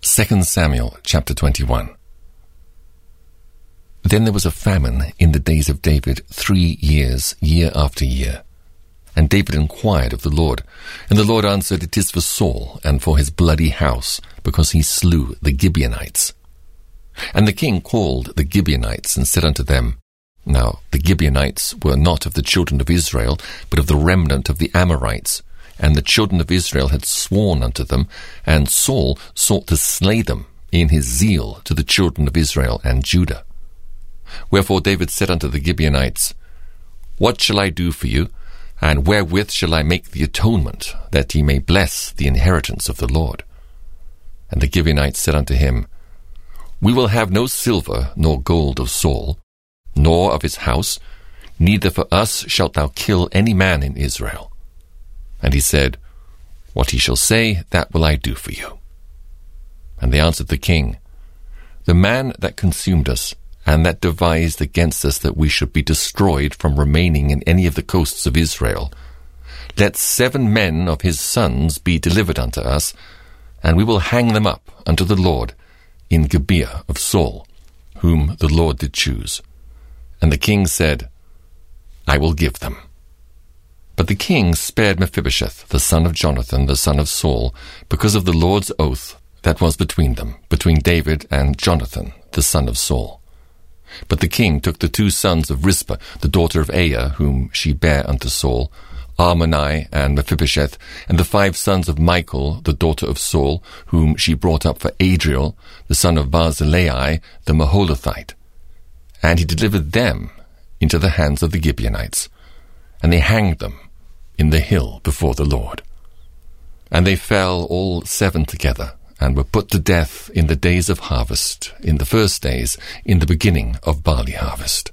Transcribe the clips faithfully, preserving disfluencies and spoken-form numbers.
Second Samuel chapter twenty-one. Then there was a famine in the days of David three years, year after year. And David inquired of the Lord. And the Lord answered, It is for Saul, and for his bloody house, because he slew the Gibeonites. And the king called the Gibeonites, and said unto them, Now the Gibeonites were not of the children of Israel, but of the remnant of the Amorites. And the children of Israel had sworn unto them, and Saul sought to slay them in his zeal to the children of Israel and Judah. Wherefore David said unto the Gibeonites, What shall I do for you, and wherewith shall I make the atonement, that ye may bless the inheritance of the Lord? And the Gibeonites said unto him, We will have no silver nor gold of Saul, nor of his house, neither for us shalt thou kill any man in Israel. And he said, What he shall say, that will I do for you. And they answered the king, The man that consumed us, and that devised against us that we should be destroyed from remaining in any of the coasts of Israel, let seven men of his sons be delivered unto us, and we will hang them up unto the Lord in Gibeah of Saul, whom the Lord did choose. And the king said, I will give them. But the king spared Mephibosheth, the son of Jonathan, the son of Saul, because of the Lord's oath that was between them, between David and Jonathan, the son of Saul. But the king took the two sons of Rizpah, the daughter of Aiah, whom she bare unto Saul, Armoni and Mephibosheth, and the five sons of Michal, the daughter of Saul, whom she brought up for Adriel, the son of Barzillai, the Maholathite. And he delivered them into the hands of the Gibeonites, and they hanged them in the hill before the Lord. And they fell all seven together, and were put to death in the days of harvest, in the first days, in the beginning of barley harvest.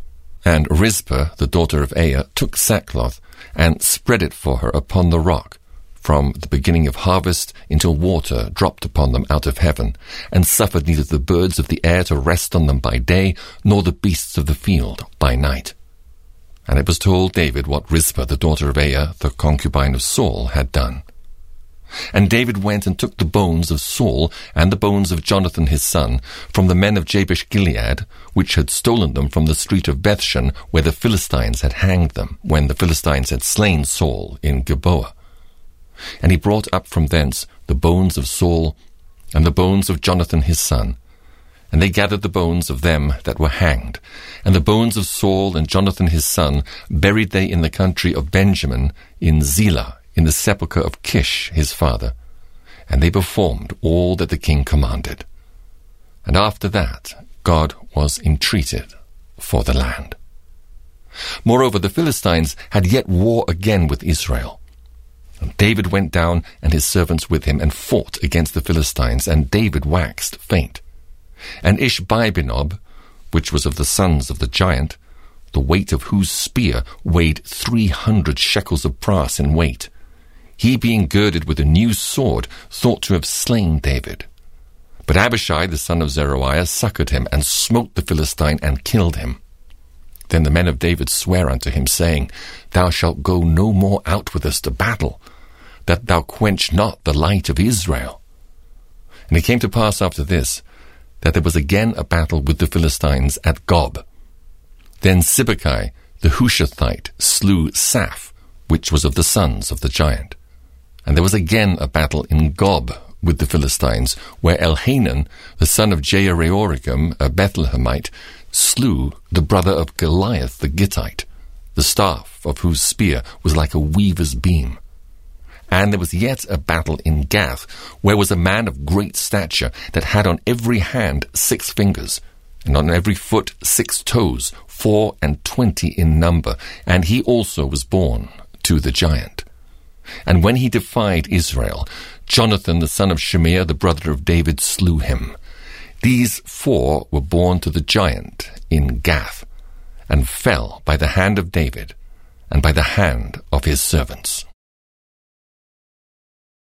And Rizpah, the daughter of Aiah, took sackcloth, and spread it for her upon the rock, from the beginning of harvest until water dropped upon them out of heaven, and suffered neither the birds of the air to rest on them by day, nor the beasts of the field by night. And it was told David what Rizpah, the daughter of Aiah, the concubine of Saul, had done. And David went and took the bones of Saul and the bones of Jonathan his son from the men of Jabesh-Gilead, which had stolen them from the street of Bethshan, where the Philistines had hanged them, when the Philistines had slain Saul in Gilboa. And he brought up from thence the bones of Saul and the bones of Jonathan his son, and they gathered the bones of them that were hanged, and the bones of Saul and Jonathan his son buried they in the country of Benjamin, in Zelah, in the sepulchre of Kish his father. And they performed all that the king commanded. And after that God was entreated for the land. Moreover, the Philistines had yet war again with Israel. And David went down, and his servants with him, and fought against the Philistines, and David waxed faint. And Ishbi-benob, which was of the sons of the giant, the weight of whose spear weighed three hundred shekels of brass in weight, he being girded with a new sword, thought to have slain David. But Abishai the son of Zeruiah succoured him, and smote the Philistine, and killed him. Then the men of David sware unto him, saying, Thou shalt go no more out with us to battle, that thou quench not the light of Israel. And it came to pass after this, that there was again a battle with the Philistines at Gob. Then Sibbechai the Hushathite slew Saph, which was of the sons of the giant. And there was again a battle in Gob with the Philistines, where Elhanan, the son of Jehoiaribam, a Bethlehemite, slew the brother of Goliath the Gittite, the staff of whose spear was like a weaver's beam. And there was yet a battle in Gath, where was a man of great stature, that had on every hand six fingers, and on every foot six toes, four and twenty in number, and he also was born to the giant. And when he defied Israel, Jonathan the son of Shimeah, the brother of David, slew him. These four were born to the giant in Gath, and fell by the hand of David, and by the hand of his servants.